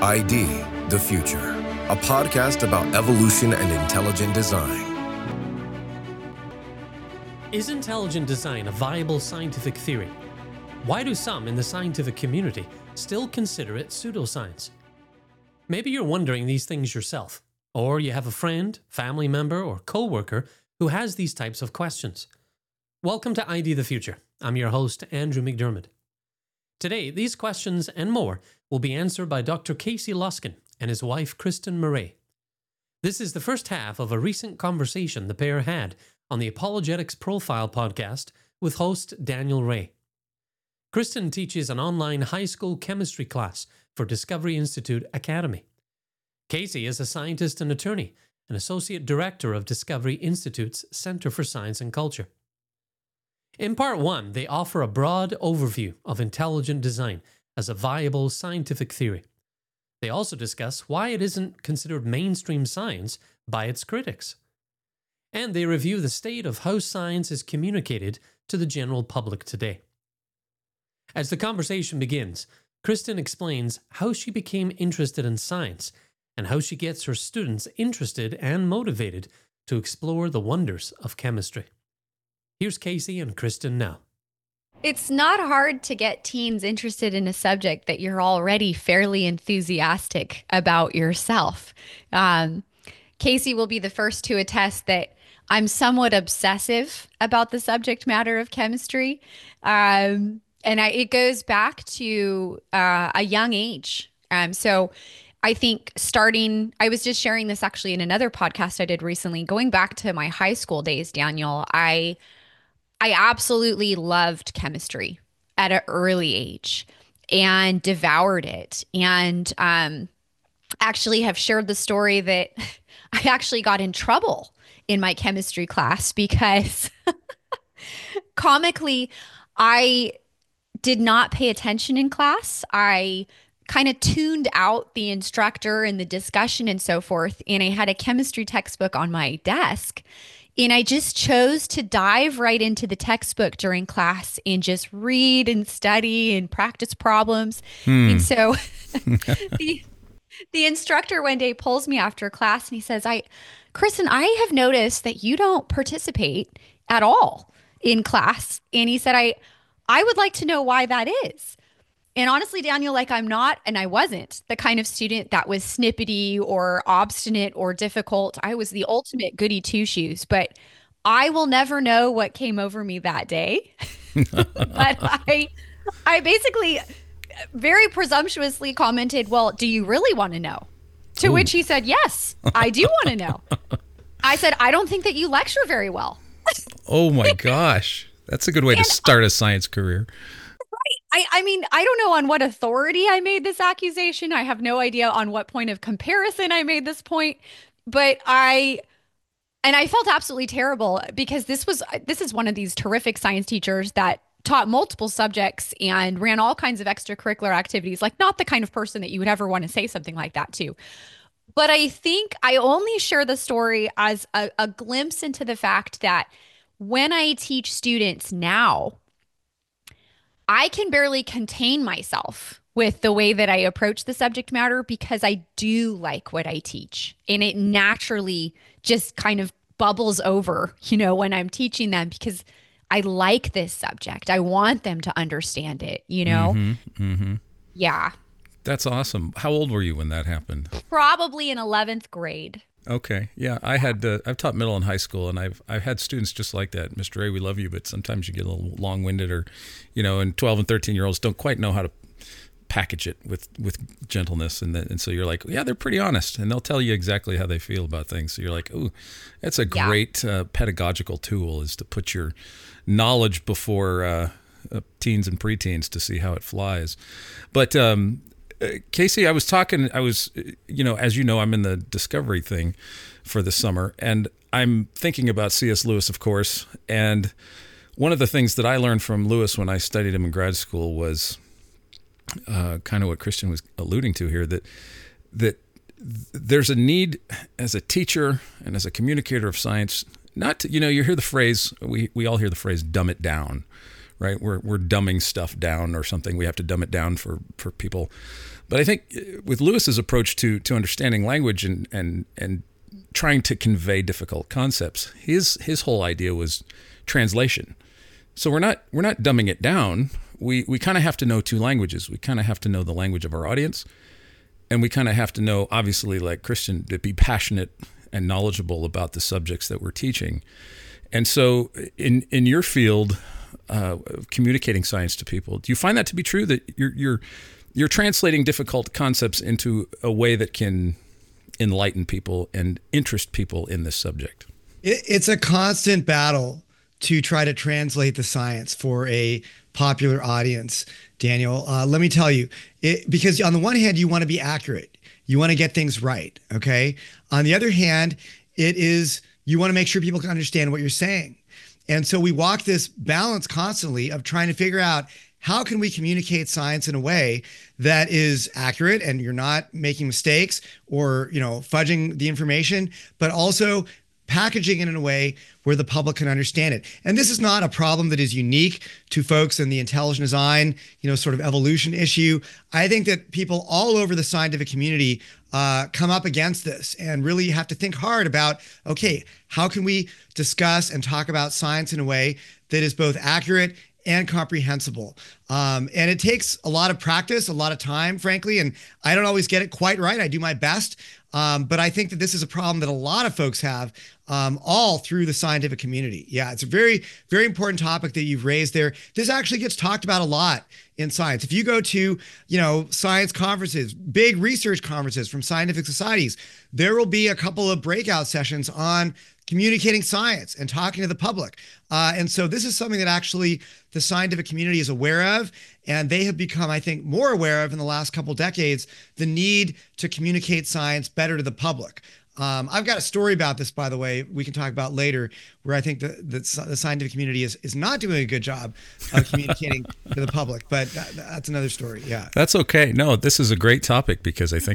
ID the Future, a podcast about evolution and intelligent design. Is intelligent design a viable scientific theory? Why do some in the scientific community still consider it pseudoscience? Maybe you're wondering these things yourself, or you have a friend, family member, or coworker who has these types of questions. Welcome to ID the Future. I'm your host, Andrew McDermott. Today, these questions and more will be answered by Dr. Casey Luskin and his wife, Kristen Murray. This is the first half of a recent conversation the pair had on the Apologetics Profile podcast with host Daniel Ray. Kristen teaches an online high school chemistry class for Discovery Institute Academy. Casey is a scientist and attorney, and associate director of Discovery Institute's Center for Science and Culture. In part one, they offer a broad overview of intelligent design as a viable scientific theory. They also discuss why it isn't considered mainstream science by its critics. And they review the state of how science is communicated to the general public today. As the conversation begins, Kristen explains how she became interested in science and how she gets her students interested and motivated to explore the wonders of chemistry. Here's Casey and Kristen now. It's not hard to get teens interested in a subject that you're already fairly enthusiastic about yourself. Casey will be the first to attest that I'm somewhat obsessive about the subject matter of chemistry. It goes back to a young age. So I think I was just sharing this actually in another podcast I did recently, going back to my high school days, Daniel, I absolutely loved chemistry at an early age and devoured it. And actually have shared the story that I actually got in trouble in my chemistry class because comically, I did not pay attention in class. I kind of tuned out the instructor and the discussion and so forth. And I had a chemistry textbook on my desk. And I just chose to dive right into the textbook during class and just read and study and practice problems. And so the instructor one day pulls me after class and he says, Kristen, I have noticed that you don't participate at all in class. And he said, I would like to know why that is. And honestly, Daniel, I'm not, and I wasn't the kind of student that was snippety or obstinate or difficult. I was the ultimate goody two-shoes, but I will never know what came over me that day. But I basically very presumptuously commented, well, do you really want to know? To which he said, yes, I do want to know. I said, I don't think that you lecture very well. Oh my gosh. That's a good way to start a science career. I mean, I don't know on what authority I made this accusation. I have no idea on what point of comparison I made this point, but I felt absolutely terrible because this is one of these terrific science teachers that taught multiple subjects and ran all kinds of extracurricular activities, not the kind of person that you would ever want to say something like that to. But I think I only share the story as a glimpse into the fact that when I teach students now, I can barely contain myself with the way that I approach the subject matter because I do like what I teach. And it naturally just kind of bubbles over, when I'm teaching them because I like this subject. I want them to understand it, Yeah. That's awesome. How old were you when that happened? Probably in 11th grade. Okay. Yeah. I've taught middle and high school, and I've had students just like that. Mr. Ray, we love you, but sometimes you get a little long-winded or, and 12 and 13-year-olds don't quite know how to package it with gentleness. And so you're like, yeah, they're pretty honest, and they'll tell you exactly how they feel about things. So you're like, ooh, that's a great pedagogical tool, is to put your knowledge before teens and preteens to see how it flies. But Casey, as you know, I'm in the Discovery thing for the summer, and I'm thinking about C.S. Lewis, of course. And one of the things that I learned from Lewis when I studied him in grad school was kind of what Christian was alluding to here, that there's a need as a teacher and as a communicator of science, not to, you hear the phrase, we all hear the phrase, dumb it down, right? We're dumbing stuff down or something. We have to dumb it down for people. But I think with Lewis's approach to understanding language and trying to convey difficult concepts, his whole idea was translation. So we're not dumbing it down. We kind of have to know two languages. We kind of have to know the language of our audience, and we kind of have to know, obviously, like Christian, to be passionate and knowledgeable about the subjects that we're teaching. And so in your field of communicating science to people, do you find that to be true, that you're translating difficult concepts into a way that can enlighten people and interest people in this subject? It's a constant battle to try to translate the science for a popular audience, Daniel. Let me tell you, because on the one hand, you want to be accurate. You want to get things right, okay? On the other hand, you want to make sure people can understand what you're saying. And so we walk this balance constantly of trying to figure out, how can we communicate science in a way that is accurate and you're not making mistakes or, fudging the information, but also packaging it in a way where the public can understand it. And this is not a problem that is unique to folks in the intelligent design, sort of evolution issue. I think that people all over the scientific community come up against this and really have to think hard about, okay, how can we discuss and talk about science in a way that is both accurate and comprehensible. And it takes a lot of practice, a lot of time, frankly, and I don't always get it quite right. I do my best. But I think that this is a problem that a lot of folks have all through the scientific community. Yeah, it's a very, very important topic that you've raised there. This actually gets talked about a lot in science. If you go to, science conferences, big research conferences from scientific societies, there will be a couple of breakout sessions on communicating science and talking to the public. And so this is something that actually the scientific community is aware of, and they have become, I think, more aware of in the last couple decades, the need to communicate science better to the public. I've got a story about this, by the way, we can talk about later, where I think the scientific community is not doing a good job of communicating to the public, but that's another story. Yeah, that's okay. No, this is a great topic because I think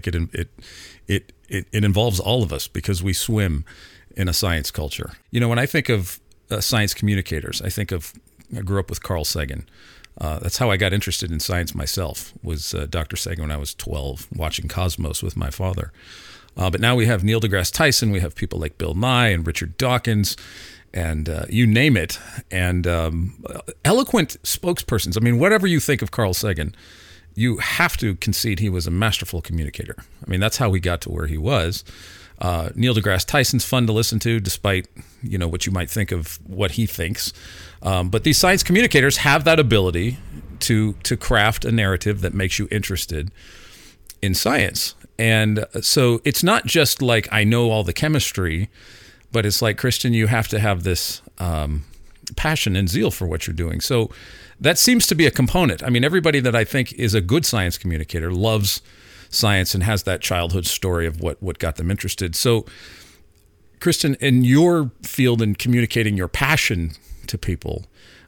it involves all of us because we swim in a science culture. When I think of science communicators, I grew up with Carl Sagan. That's how I got interested in science myself, was Dr. Sagan when I was 12, watching Cosmos with my father. But now we have Neil deGrasse Tyson, we have people like Bill Nye and Richard Dawkins, and you name it, and eloquent spokespersons. I mean, whatever you think of Carl Sagan, you have to concede he was a masterful communicator. I mean, that's how he got to where he was. Neil deGrasse Tyson's fun to listen to, despite what you might think of what he thinks. But these science communicators have that ability to craft a narrative that makes you interested in science. And so it's not just like I know all the chemistry, but it's like, Christian, you have to have this passion and zeal for what you're doing. So that seems to be a component. I mean, everybody that I think is a good science communicator loves science and has that childhood story of what got them interested. So, Kristen, in your field in communicating your passion to people,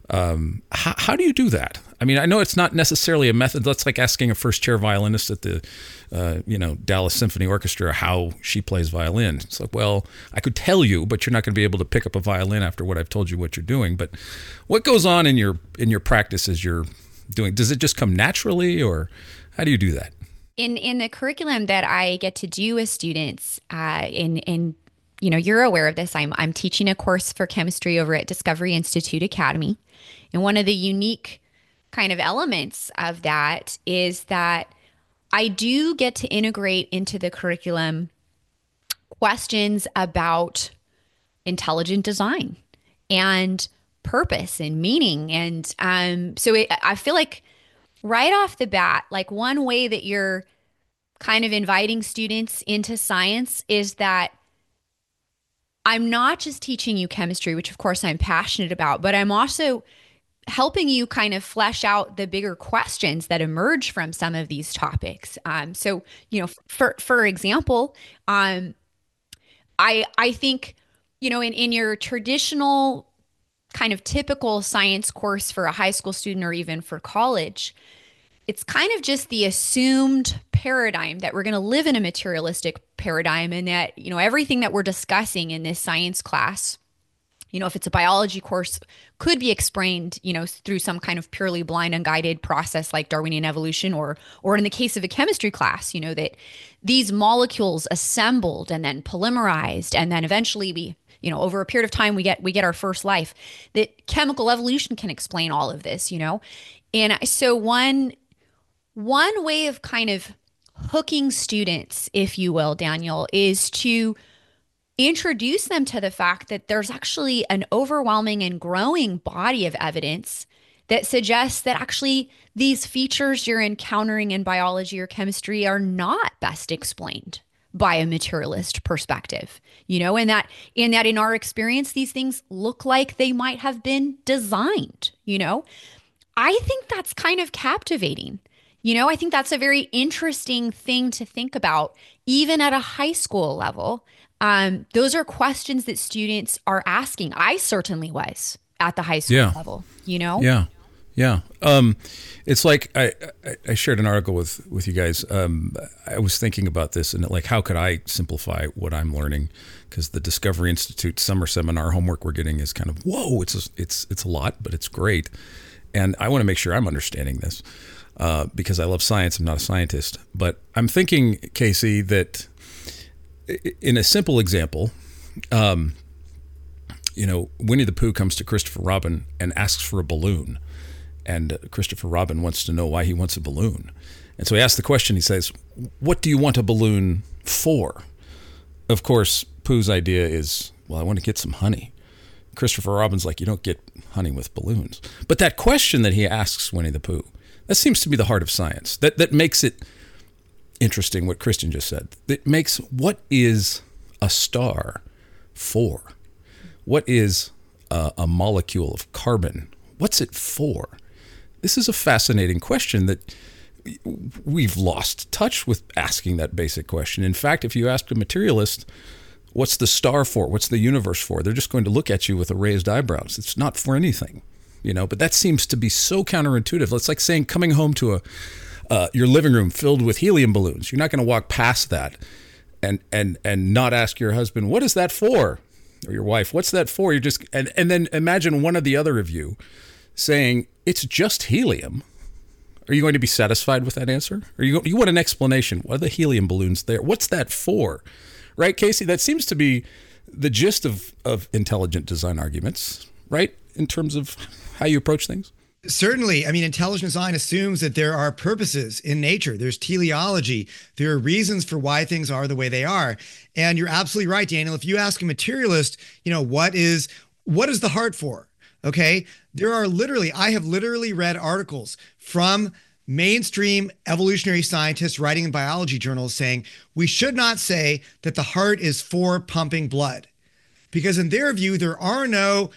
how do you do that? I mean, I know it's not necessarily a method. That's like asking a first chair violinist at the Dallas Symphony Orchestra how she plays violin. It's like, well, I could tell you, but you're not going to be able to pick up a violin after what I've told you what you're doing. But what goes on in your practice as you're doing? Does it just come naturally, or how do you do that? In the curriculum that I get to do with students, you're aware of this. I'm teaching a course for chemistry over at Discovery Institute Academy, and one of the unique kind of elements of that is that I do get to integrate into the curriculum questions about intelligent design and purpose and meaning, and I feel like right off the bat, like one way that you're kind of inviting students into science is that I'm not just teaching you chemistry, which of course I'm passionate about, but I'm also helping you kind of flesh out the bigger questions that emerge from some of these topics. So, for example, I think, in your traditional kind of typical science course for a high school student or even for college, it's kind of just the assumed paradigm that we're going to live in a materialistic paradigm, and that, everything that we're discussing in this science class if it's a biology course, could be explained, through some kind of purely blind, unguided process like Darwinian evolution, or in the case of a chemistry class, that these molecules assembled and then polymerized, and then eventually we, over a period of time, we get our first life. That chemical evolution can explain all of this, And so one way of kind of hooking students, if you will, Daniel, is to introduce them to the fact that there's actually an overwhelming and growing body of evidence that suggests that actually these features you're encountering in biology or chemistry are not best explained by a materialist perspective, and that in our experience, these things look like they might have been designed, I think that's kind of captivating. I think that's a very interesting thing to think about, even at a high school level. Those are questions that students are asking. I certainly was at the high school level, Yeah. Yeah. It's like I shared an article with you guys. I was thinking about this and like, how could I simplify what I'm learning? Because the Discovery Institute summer seminar homework we're getting is kind of, whoa, it's a lot, but it's great. And I want to make sure I'm understanding this because I love science. I'm not a scientist. But I'm thinking, Casey, that in a simple example, Winnie the Pooh comes to Christopher Robin and asks for a balloon. And Christopher Robin wants to know why he wants a balloon. And so he asks the question, he says, what do you want a balloon for? Of course, Pooh's idea is, well, I want to get some honey. Christopher Robin's like, you don't get honey with balloons. But that question that he asks Winnie the Pooh, that seems to be the heart of science. That makes it interesting what Christian just said. It makes, what is a star for? What is a molecule of carbon? What's it for? This is a fascinating question that we've lost touch with asking that basic question. In fact, if you ask a materialist, what's the star for? What's the universe for? They're just going to look at you with raised eyebrows. It's not for anything, but that seems to be so counterintuitive. It's like saying coming home to your living room filled with helium balloons. You're not going to walk past that and not ask your husband, what is that for? Or your wife, what's that for? You're just, and then imagine one or the other of you saying, it's just helium. Are you going to be satisfied with that answer? Or you want an explanation? What are the helium balloons there? What's that for? Right, Casey? That seems to be the gist of intelligent design arguments, right? In terms of how you approach things. Certainly. I mean, intelligent design assumes that there are purposes in nature. There's teleology. There are reasons for why things are the way they are. And you're absolutely right, Daniel. If you ask a materialist, what is the heart for? Okay. I have literally read articles from mainstream evolutionary scientists writing in biology journals saying we should not say that the heart is for pumping blood, because in their view, there are no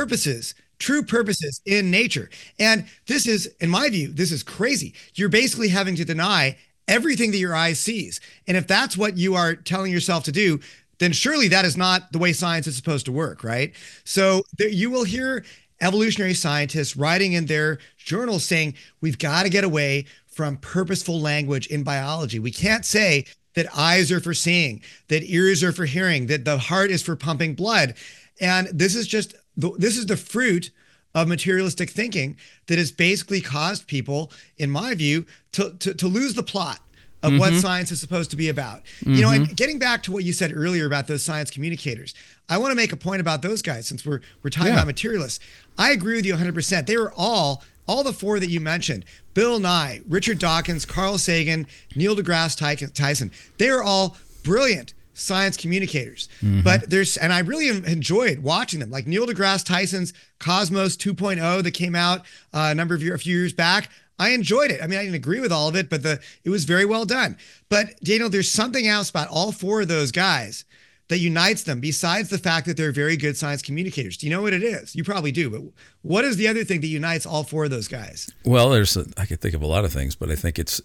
true purposes in nature. And this is, in my view, this is crazy. You're basically having to deny everything that your eye sees. And if that's what you are telling yourself to do, then surely that is not the way science is supposed to work, right? So you will hear evolutionary scientists writing in their journals saying, we've got to get away from purposeful language in biology. We can't say that eyes are for seeing, that ears are for hearing, that the heart is for pumping blood. And this is the fruit of materialistic thinking that has basically caused people, in my view, to lose the plot of what science is supposed to be about. And getting back to what you said earlier about those science communicators, I want to make a point about those guys since we're talking about materialists. I agree with you 100%. They were all the four that you mentioned, Bill Nye, Richard Dawkins, Carl Sagan, Neil deGrasse Tyson, they are all brilliant science communicators. But and I really enjoyed watching them, like Neil deGrasse Tyson's Cosmos 2.0 that came out a few years back. I enjoyed it. I mean, I didn't agree with all of it, but it was very well done. But Daniel, there's something else about all four of those guys that unites them besides the fact that they're very good science communicators. Do you know what it is? You probably do, but what is the other thing that unites all four of those guys? Well, I could think of a lot of things, but I think it's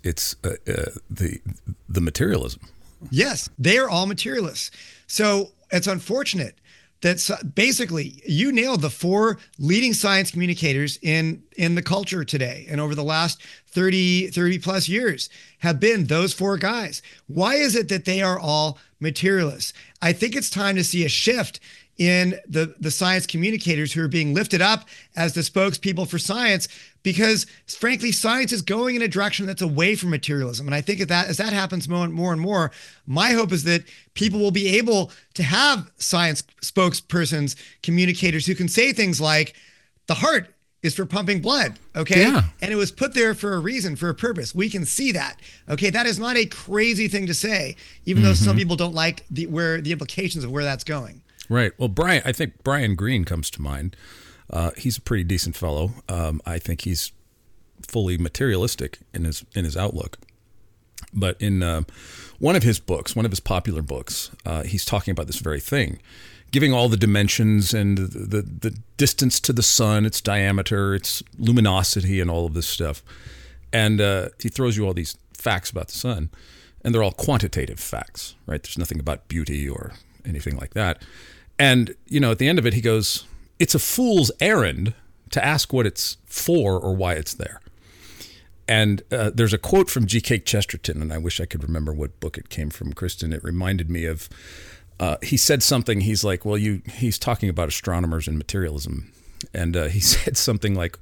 the materialism. Yes, they are all materialists. So it's unfortunate basically you nailed the four leading science communicators in the culture today and over the last 30 plus years have been those four guys. Why is it that they are all materialists? I think it's time to see a shift in the science communicators who are being lifted up as the spokespeople for science, because frankly, science is going in a direction that's away from materialism. And I think as that happens more and more, my hope is that people will be able to have science spokespersons, communicators who can say things like, the heart is for pumping blood, okay? Yeah. And it was put there for a reason, for a purpose. We can see that, okay? That is not a crazy thing to say, even though some people don't like the implications of where that's going. Right. Well, I think Brian Greene comes to mind. He's a pretty decent fellow. I think he's fully materialistic in his outlook. But in one of his popular books, he's talking about this very thing, giving all the dimensions and the distance to the sun, its diameter, its luminosity, and all of this stuff. And he throws you all these facts about the sun, and they're all quantitative facts, right? There's nothing about beauty or anything like that. And, at the end of it, he goes, it's a fool's errand to ask what it's for or why it's there. And there's a quote from G.K. Chesterton, and I wish I could remember what book it came from, Kristen. It reminded me of, he said something, he's like, he's talking about astronomers and materialism. And he said something like,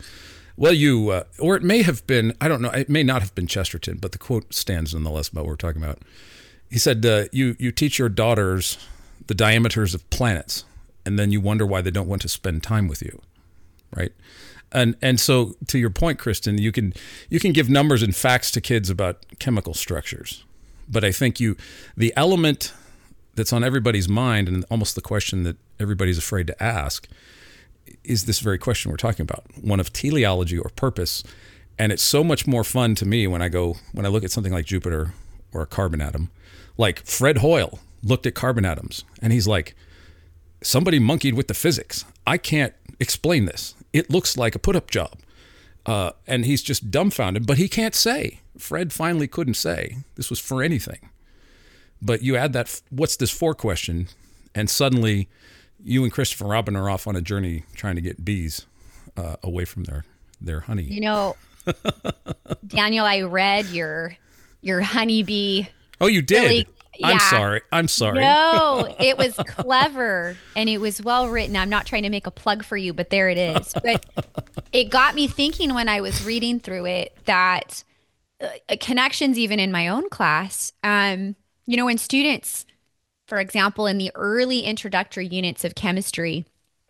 or it may have been, I don't know, it may not have been Chesterton, but the quote stands nonetheless about what we're talking about. He said, you teach your daughters the diameters of planets, and then you wonder why they don't want to spend time with you, right? And so to your point, Kristen, you can give numbers and facts to kids about chemical structures, but I think the element that's on everybody's mind, and almost the question that everybody's afraid to ask, is this very question we're talking about, one of teleology or purpose. And it's so much more fun to me when I look at something like Jupiter or a carbon atom, like Fred Hoyle looked at carbon atoms, and he's like, somebody monkeyed with the physics. I can't explain this. It looks like a put-up job. And he's just dumbfounded, but he can't say. Fred finally couldn't say this was for anything. But you add that, what's this for question, and suddenly you and Christopher Robin are off on a journey trying to get bees away from their honey. Daniel, I read your honeybee. Oh, you did? Really, yeah. I'm sorry. No, it was clever and it was well written. I'm not trying to make a plug for you, but there it is. But it got me thinking when I was reading through it that connections even in my own class, when students, for example, in the early introductory units of chemistry,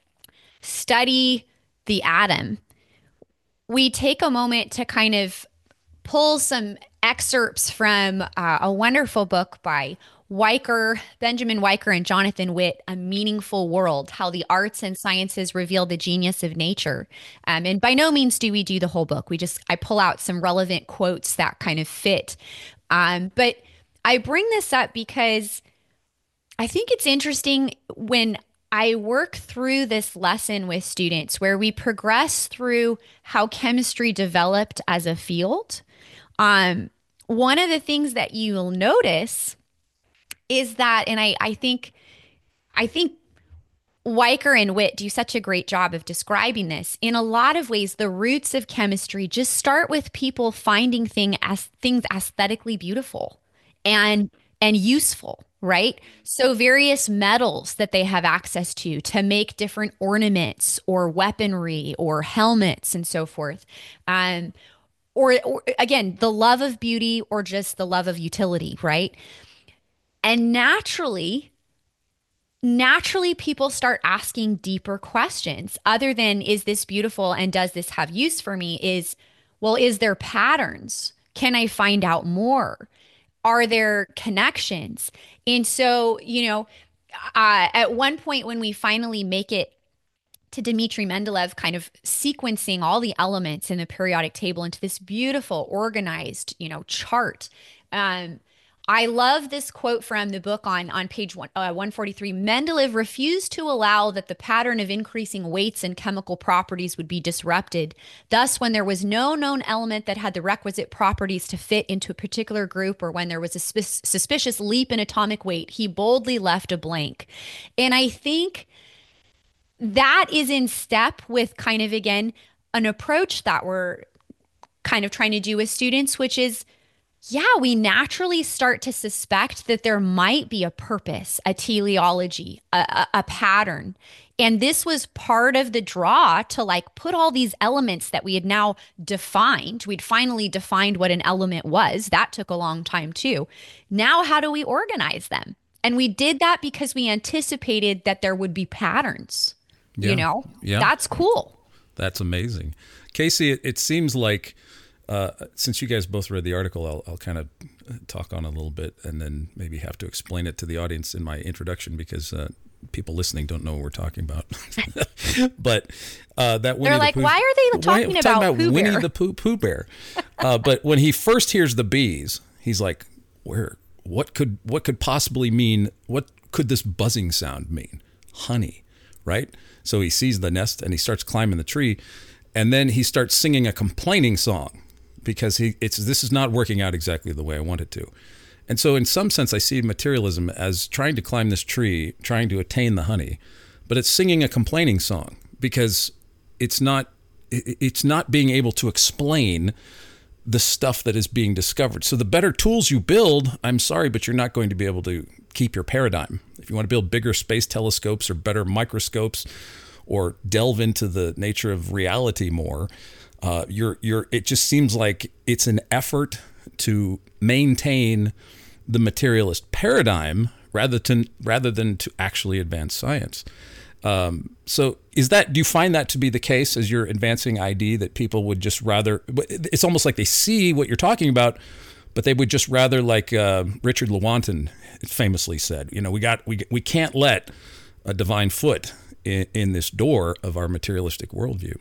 study the atom, we take a moment to kind of pull some excerpts from a wonderful book by Benjamin Weicker and Jonathan Witt, A Meaningful World, How the Arts and Sciences Reveal the Genius of Nature. And by no means do we do the whole book. I pull out some relevant quotes that kind of fit. But I bring this up because I think it's interesting when I work through this lesson with students where we progress through how chemistry developed as a field. One of the things that you'll notice is that, and I think Weicker and Witt do such a great job of describing this. In a lot of ways, the roots of chemistry just start with people finding things aesthetically beautiful and useful, right? So various metals that they have access to make different ornaments or weaponry or helmets and so forth. Or again, the love of beauty or just the love of utility, right? And naturally people start asking deeper questions other than, is this beautiful and does this have use for me? Is there patterns? Can I find out more? Are there connections? And so, at one point when we finally make it to Dmitry Mendeleev kind of sequencing all the elements in the periodic table into this beautiful, organized, chart. I love this quote from the book on page 143. Mendeleev refused to allow that the pattern of increasing weights and chemical properties would be disrupted. Thus, when there was no known element that had the requisite properties to fit into a particular group, or when there was a suspicious leap in atomic weight, he boldly left a blank. And I think that is in step with kind of, again, an approach that we're kind of trying to do with students, which is, yeah, we naturally start to suspect that there might be a purpose, a teleology, a pattern. And this was part of the draw to like put all these elements that we had now defined. We'd finally defined what an element was. That took a long time too. Now, how do we organize them? And we did that because we anticipated that there would be patterns. Yeah. That's cool. That's amazing. Casey, it seems like, since you guys both read the article, I'll kind of talk on it a little bit and then maybe have to explain it to the audience in my introduction because people listening don't know what we're talking about. But that Winnie They're like, why are they talking about Pooh Winnie Bear? the Pooh Bear? But when he first hears the bees, he's like, what could possibly mean? What could this buzzing sound mean? Honey, right? So he sees the nest and he starts climbing the tree, and then he starts singing a complaining song because this is not working out exactly the way I want it to. And so in some sense, I see materialism as trying to climb this tree, trying to attain the honey, but it's singing a complaining song because it's not being able to explain the stuff that is being discovered. So the better tools you build, I'm sorry, but you're not going to be able to keep your paradigm. If you want to build bigger space telescopes or better microscopes or delve into the nature of reality more, it just seems like it's an effort to maintain the materialist paradigm rather than to actually advance science. So do you find that to be the case as you're advancing ID, that people would just rather, it's almost like they see what you're talking about, but they would just rather, like Richard Lewontin famously said, we can't let a divine foot in this door of our materialistic worldview.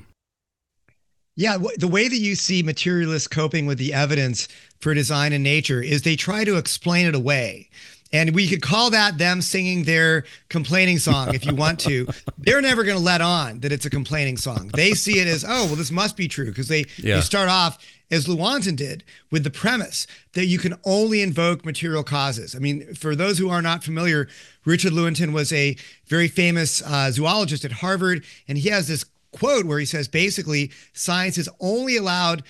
Yeah, the way that you see materialists coping with the evidence for design and nature is they try to explain it away. And we could call that them singing their complaining song if you want to. They're never going to let on that it's a complaining song. They see it as, oh, well, this must be true, because they start off, as Lewontin did, with the premise that you can only invoke material causes. I mean, for those who are not familiar, Richard Lewontin was a very famous zoologist at Harvard, and he has this quote where he says basically science is only allowed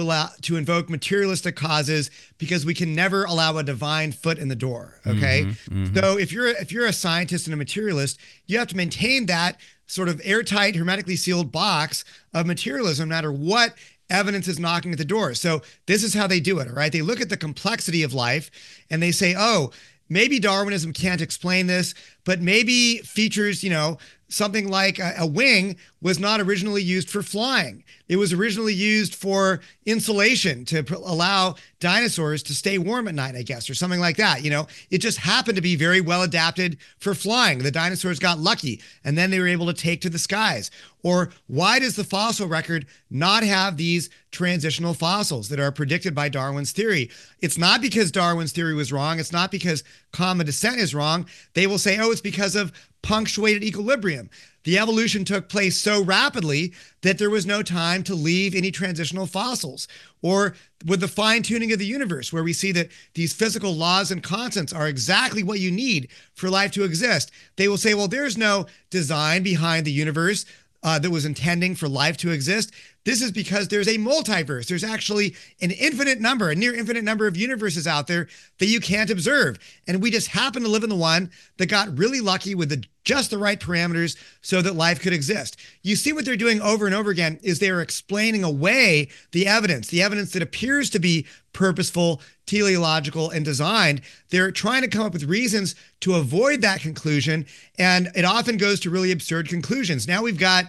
to invoke materialistic causes because we can never allow a divine foot in the door. Okay. So if you're a scientist and a materialist, you have to maintain that sort of airtight, hermetically sealed box of materialism, no matter what evidence is knocking at the door. So this is how they do it. All right. They look at the complexity of life and they say, oh, maybe Darwinism can't explain this, but maybe features, something like a wing was not originally used for flying. It was originally used for insulation to allow dinosaurs to stay warm at night, I guess, or something like that. It just happened to be very well adapted for flying. The dinosaurs got lucky and then they were able to take to the skies. Or why does the fossil record not have these transitional fossils that are predicted by Darwin's theory? It's not because Darwin's theory was wrong. It's not because common descent is wrong. They will say, oh, it's because of punctuated equilibrium. The evolution took place so rapidly that there was no time to leave any transitional fossils. Or with the fine-tuning of the universe, where we see that these physical laws and constants are exactly what you need for life to exist. They will say, well, there's no design behind the universe that was intending for life to exist. This is because there's a multiverse. There's actually a near infinite number of universes out there that you can't observe. And we just happen to live in the one that got really lucky with just the right parameters so that life could exist. You see what they're doing over and over again is they're explaining away the evidence that appears to be purposeful, teleological, and designed. They're trying to come up with reasons to avoid that conclusion. And it often goes to really absurd conclusions. Now we've got,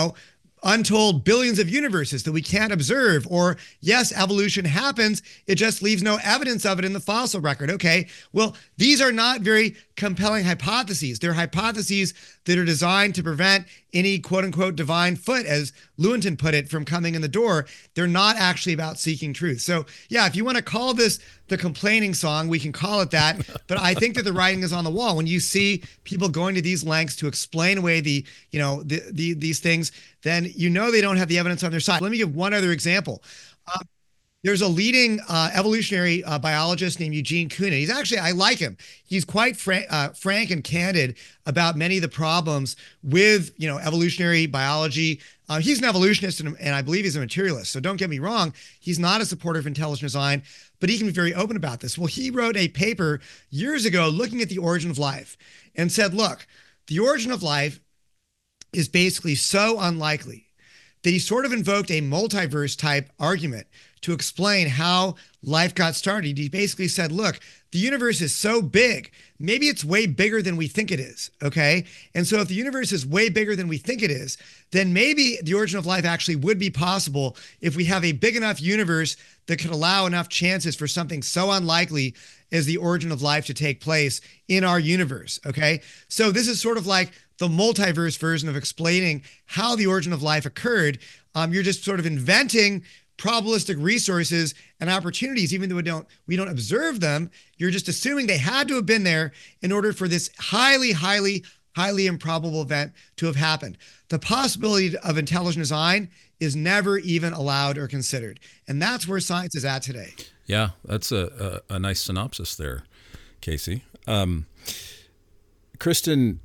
untold billions of universes that we can't observe. Or yes, evolution happens. It just leaves no evidence of it in the fossil record. Okay, well, these are not very compelling hypotheses. They're hypotheses that are designed to prevent any quote unquote divine foot, as Lewontin put it, from coming in the door. They're not actually about seeking truth. So yeah, if you want to call this the complaining song, we can call it that. But I think that the writing is on the wall. When you see people going to these lengths to explain away these things, then they don't have the evidence on their side. Let me give one other example. There's a leading evolutionary biologist named Eugene Koonin. He's actually, I like him. He's quite frank and candid about many of the problems with, evolutionary biology. He's an evolutionist and I believe he's a materialist. So don't get me wrong. He's not a supporter of intelligent design, but he can be very open about this. Well, he wrote a paper years ago looking at the origin of life and said, look, the origin of life is basically so unlikely that he sort of invoked a multiverse type argument to explain how life got started. He basically said, look, the universe is so big, maybe it's way bigger than we think it is, okay? And so if the universe is way bigger than we think it is, then maybe the origin of life actually would be possible if we have a big enough universe that could allow enough chances for something so unlikely as the origin of life to take place in our universe, okay? So this is sort of like the multiverse version of explaining how the origin of life occurred. You're just sort of inventing probabilistic resources and opportunities, even though we don't observe them. You're just assuming they had to have been there in order for this highly, highly, highly improbable event to have happened. The possibility of intelligent design is never even allowed or considered. And that's where science is at today. Yeah, that's a nice synopsis there, Casey. Kristen,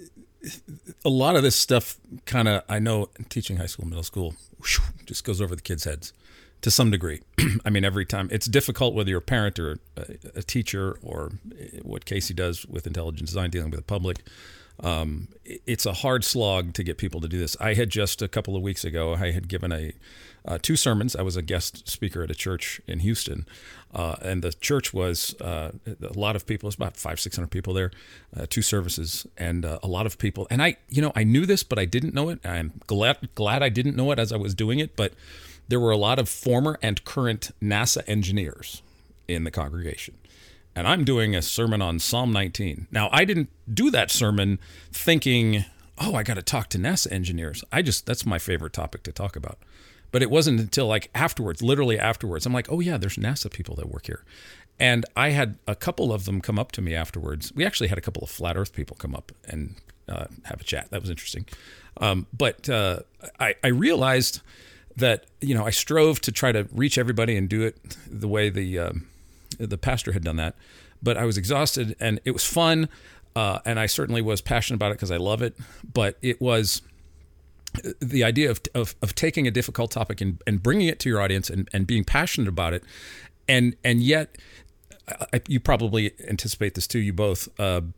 a lot of this stuff I know teaching high school, middle school, just goes over the kids' heads to some degree. I mean, every time it's difficult whether you're a parent or a teacher or what Casey does with intelligent design, dealing with the public. It's a hard slog to get people to do this. I had just a couple of weeks ago, I had given two sermons. I was a guest speaker at a church in Houston. And the church was a lot of people. It's about 500-600 people there, two services, and a lot of people. And I knew this, but I didn't know it. I'm glad I didn't know it as I was doing it. But there were a lot of former and current NASA engineers in the congregation. And I'm doing a sermon on Psalm 19. Now, I didn't do that sermon thinking, oh, I got to talk to NASA engineers. That's my favorite topic to talk about. But it wasn't until literally afterwards, I'm like, oh yeah, there's NASA people that work here. And I had a couple of them come up to me afterwards. We actually had a couple of flat earth people come up and have a chat. That was interesting. But I realized that, I strove to try to reach everybody and do it the way the pastor had done that. But I was exhausted and it was fun. And I certainly was passionate about it because I love it. But it was the idea of taking a difficult topic and bringing it to your audience and being passionate about it. And yet, you probably anticipate this too, you both,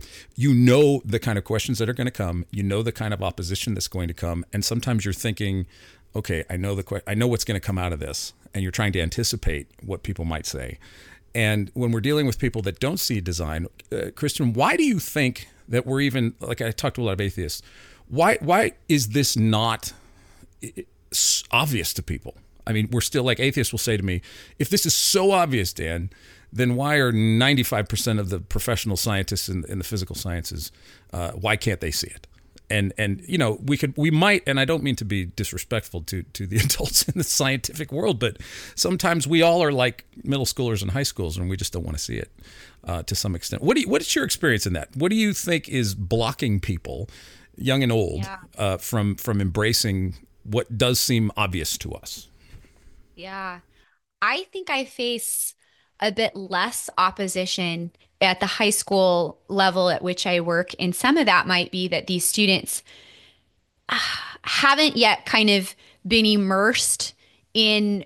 the kind of questions that are going to come, the kind of opposition that's going to come. And sometimes you're thinking, okay, I know what's going to come out of this. And you're trying to anticipate what people might say. And when we're dealing with people that don't see design, Kristen, why do you think that we're even, like I talked to a lot of atheists, why is this not obvious to people? I mean, we're still, like, atheists will say to me, if this is so obvious, Dan, then why are 95% of the professional scientists in the physical sciences, why can't they see it? And we might, and I don't mean to be disrespectful to the adults in the scientific world, but sometimes we all are like middle schoolers and high schools, and we just don't want to see it to some extent. What is your experience in that? What do you think is blocking people, young and old, from embracing what does seem obvious to us? Yeah, I think I face a bit less opposition at the high school level at which I work. And some of that might be that these students haven't yet kind of been immersed in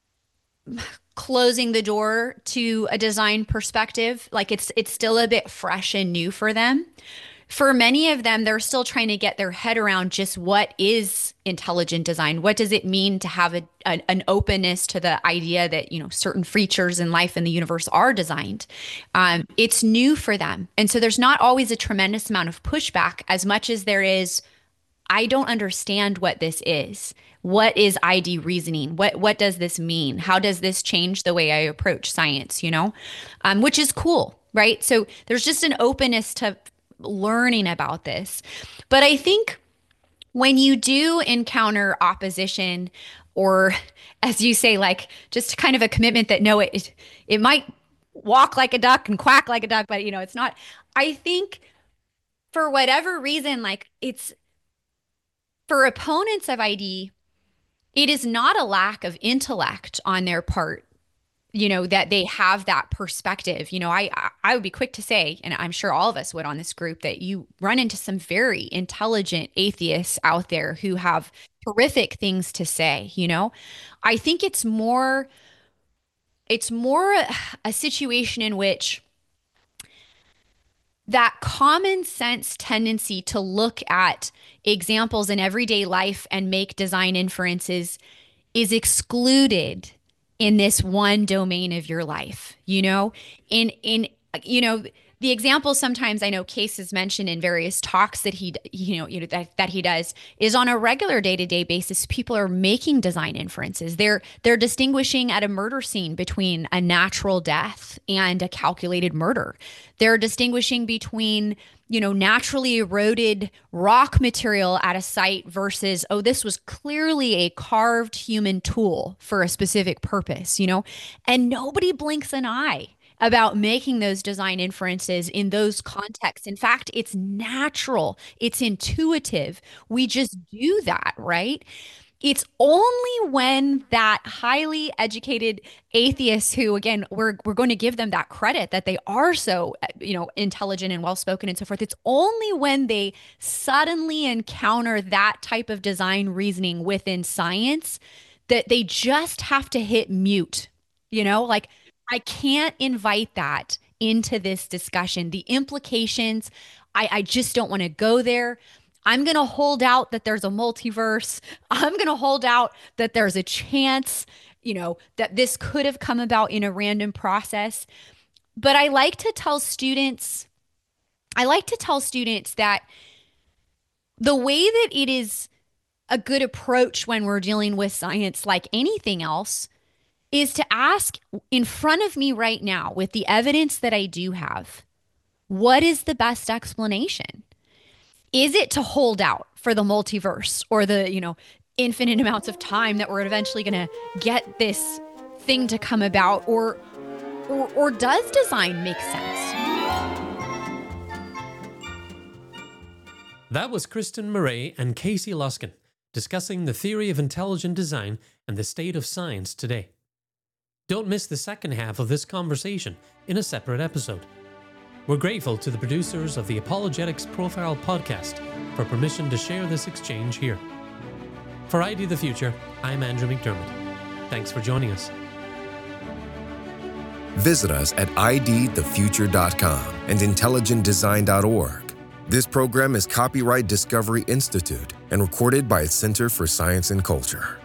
closing the door to a design perspective. Like it's still a bit fresh and new for them. For many of them, they're still trying to get their head around just what is intelligent design. What does it mean to have an openness to the idea that, certain features in life and the universe are designed? It's new for them. And so there's not always a tremendous amount of pushback as much as there is, I don't understand what this is. What is ID reasoning? What does this mean? How does this change the way I approach science, which is cool, right? So there's just an openness to learning about this. But I think when you do encounter opposition, or as you say, like just kind of a commitment that no, it might walk like a duck and quack like a duck, but it's not. I think for whatever reason, like it's for opponents of ID, it is not a lack of intellect on their part that they have that perspective. I would be quick to say, and I'm sure all of us would on this group, that you run into some very intelligent atheists out there who have terrific things to say. I think it's more a situation in which that common sense tendency to look at examples in everyday life and make design inferences is excluded in this one domain of your life. The example sometimes I know Case has mentioned in various talks that he does is on a regular day-to-day basis. People are making design inferences. They're distinguishing at a murder scene between a natural death and a calculated murder. They're distinguishing between naturally eroded rock material at a site versus, this was clearly a carved human tool for a specific purpose, and nobody blinks an eye about making those design inferences in those contexts. In fact, it's natural, it's intuitive. We just do that, right? It's only when that highly educated atheists who, again, we're going to give them that credit that they are so, intelligent and well-spoken and so forth. It's only when they suddenly encounter that type of design reasoning within science that they just have to hit mute, I can't invite that into this discussion. The implications, I just don't want to go there. I'm going to hold out that there's a multiverse. I'm going to hold out that there's a chance, that this could have come about in a random process. But I like to tell students that the way that it is a good approach when we're dealing with science, like anything else, is to ask in front of me right now, with the evidence that I do have, what is the best explanation? Is it to hold out for the multiverse or the, infinite amounts of time that we're eventually going to get this thing to come about, or does design make sense? That was Kristen Murray and Casey Luskin discussing the theory of intelligent design and the state of science today. Don't miss the second half of this conversation in a separate episode. We're grateful to the producers of the Apologetics Profile podcast for permission to share this exchange here. For ID the Future, I'm Andrew McDermott. Thanks for joining us. Visit us at idthefuture.com and intelligentdesign.org. This program is copyright Discovery Institute and recorded by its Center for Science and Culture.